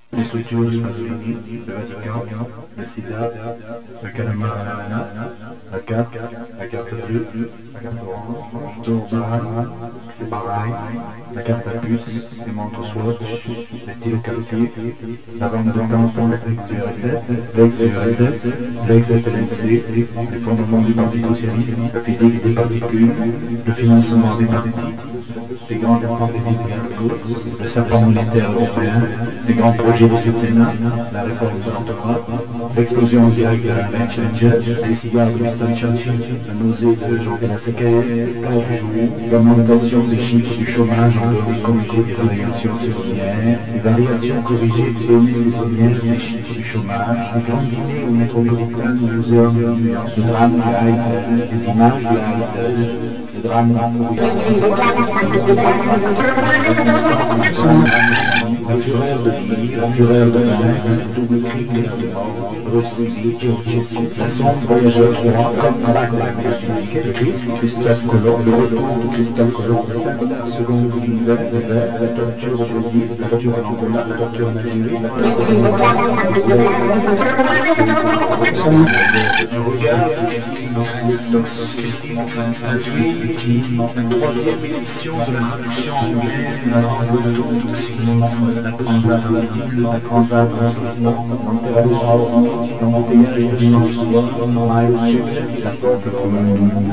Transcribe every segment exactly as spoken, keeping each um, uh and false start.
les structures du Mussolini, le Vatican, le SIDA, le calamar à l'ananas, la carte, la carte bleue, la carte orange, tour barre, c'est pareil, la carte à puce, les montres Swatch, les stylos Cartier, la vente de temps pour l'ex du R S S, l'ex du R S S, l'ex F L N C, les fondements du Parti Socialiste, la physique des particules, le financement des partis, les grandes fantaisies de Gainsbourg, le serpent monétaire européen, les grands projets du septennat, la réforme de l'orthographe, l'explosion en direct de la Bank Challenger, les cigares de Winston Churchill, la nausée de Jean Belasquet, l'augmentation des chiffres du chômage en données corrigées des variations saisonnières, les variations corrigées des données saisonnières des chiffres du chômage, les grands dîners au Metropolitan Museum de New York, le drame de Heidel, les images de Heidel, le drame de la fureur de vie, la fureur de l'air, le double cri de la mort, Russie, Turquie, la sonde voyageur qui rend comme un lac de la cosmique, le Christ, Christophe Colomb, le retour de Christophe Colomb, le cinq secondes de l'univers, le verre, la torture au Brésil, la torture en Angola, la torture en Algérie, la torture je regarde Christine traduit la troisième édition de la traduction anglaise de la langue d'autotoxine, la transatlantique, la transatlantique, l'embouteillage dimanche soir, la porte comme un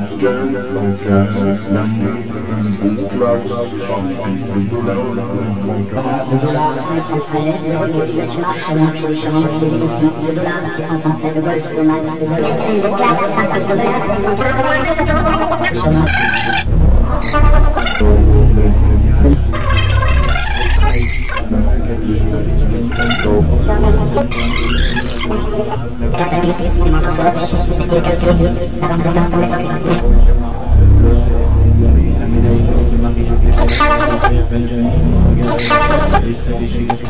Le dollar sans frais, le retour du benchmark, le marché du change, les évolutions, le dollar qui rencontrait le vol sur le mal, le vol de classe, cinquante dollars, Catalyst, les montres Swatch, les stylos Cartier, la vente de temps pour l'ex. la médaille d'or de Marie-Jo Clément, Benjamin, les stratégies de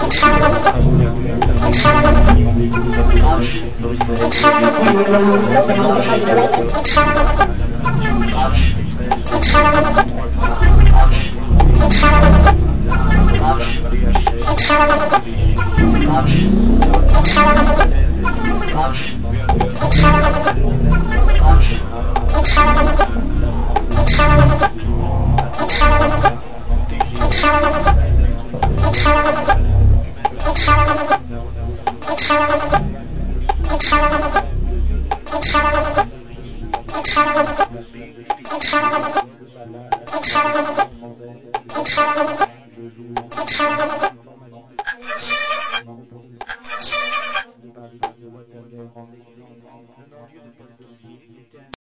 Le